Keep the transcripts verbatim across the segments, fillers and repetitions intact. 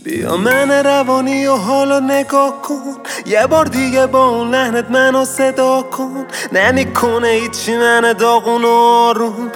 بیا من روانی و حالا نگاه کن، یه بار دیگه با اون لحنت منو صدا کن. نمیکنه هیچی من داغون و آروم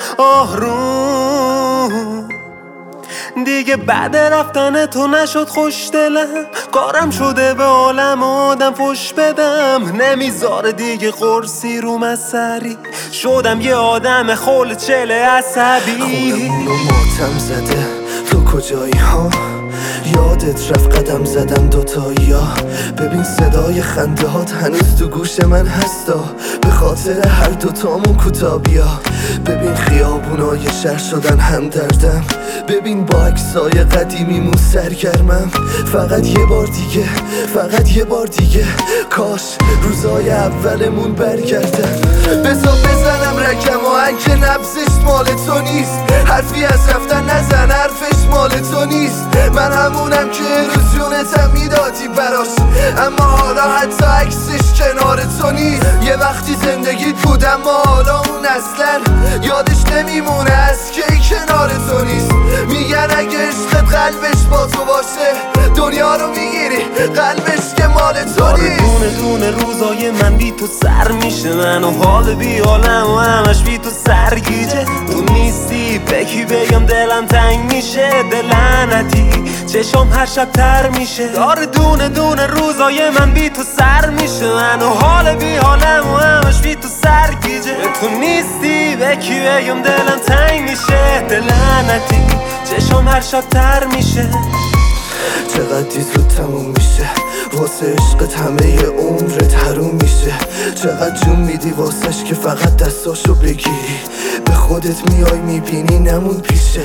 آروم. دیگه بعد رفتن تو نشد خوش دلم، کارم شده به عالم آدم فش بدم. نمیذاره دیگه قرصی رو مسری، شدم یه آدم خول چله عصبی. خونمونو ماتم زده تو کجایی ها؟ یادت رفت قدم زدم دوتایی ها. ببین صدای خنده هات هنوز تو گوش من هستا، به خاطر هر دوتامون کتابی ها. ببین خیابونای شهر شدن همدردم، ببین با عکسای قدیمیمون سرگرمم. فقط یه بار دیگه، فقط یه بار دیگه، کاش روزای اولمون برگردن. بزا بزنم رکم و اگه نبزش مال تو نیست، حرفی از رفتن نزن حرفش مال تو نیست. من همونم که روزیونتم میدادی براش، اما حالا حتی عکسش کنار تو نیست. یه وقتی زندگیت بود اما حالا اون اصلا یادش نمیمونه از کی کنار تو نیست. میگن اگه عشقت قلبش با تو باشه دنیا رو میگیری، قلبش که مال تو نیست. دونه دونه روزای من بی تو سر میشه، من و حال بی حالم و همش بی تو سرگیجه. تو نیستی بکی بگم دلم تنگ میشه، دلعنتی چشم هر شب تر میشه. داره دونه دونه روزای من بی تو سر میشه، من و حال بی حالم و همش بی تو سرگیجه. تو نیستی بکی بگم دلم تنگ میشه، دلعنتی چشم هر شب تر میشه. چقدر زود تموم میشه واسه عشقت، همه ی عمرت حروم میشه. چقدر جون میدی واسش که فقط دستاشو بگیری، به خودت میای میبینی نمون پیشت.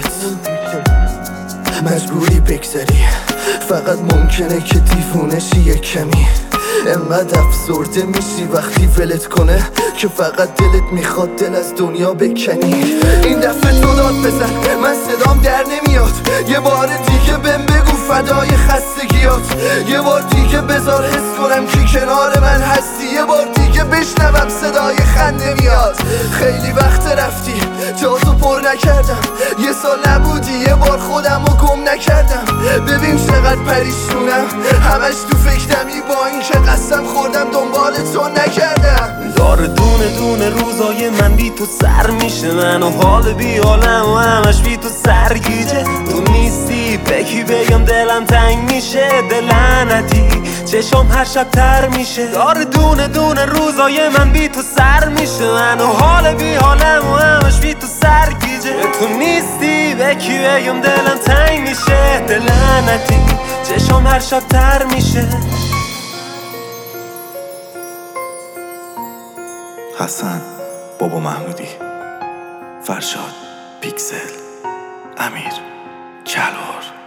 مجبوری بگذری، فقط ممکنه که دیوونشی یه کمی. انقدر افسرده میشی وقتی ولت کنه که فقط دلت میخواد دل از دنیا بکنی. این دفعه تو داد بزن من صدام در نمیاد، یه بار دیگه بهم بگو فدای خستگیات. یه بار دیگه بذار حس کنم که کنار من هستی، یه بار دیگه بشنوم صدای خنده میاد. خیلی وقت رفتی جاتو پر نکردم، یه سال نبودی یه بار خودم رو گم نکردم. ببین چقدر پریشونم همش تو فکرمی، با این که قسم خوردم دنبال تو نکردم. داره دونه دونه روزای من بی تو سر میشه، من و حال بی حالم و همش بی تو سرگیجه. تو نیستی بکی بگم دلم تنگ میشه، دلعنتی چشم هر شب تر میشه. داره دونه دونه روزای من بی تو سر میشه، من و حال بی حالم و همش بی تو سرگیجه. تو نیستی بکی بگم دلم تنگ میشه، دلعنتی چشم هر شب تر میشه. حسن، بابا محمودی، فرشاد، پیکسل، امیر، کلار.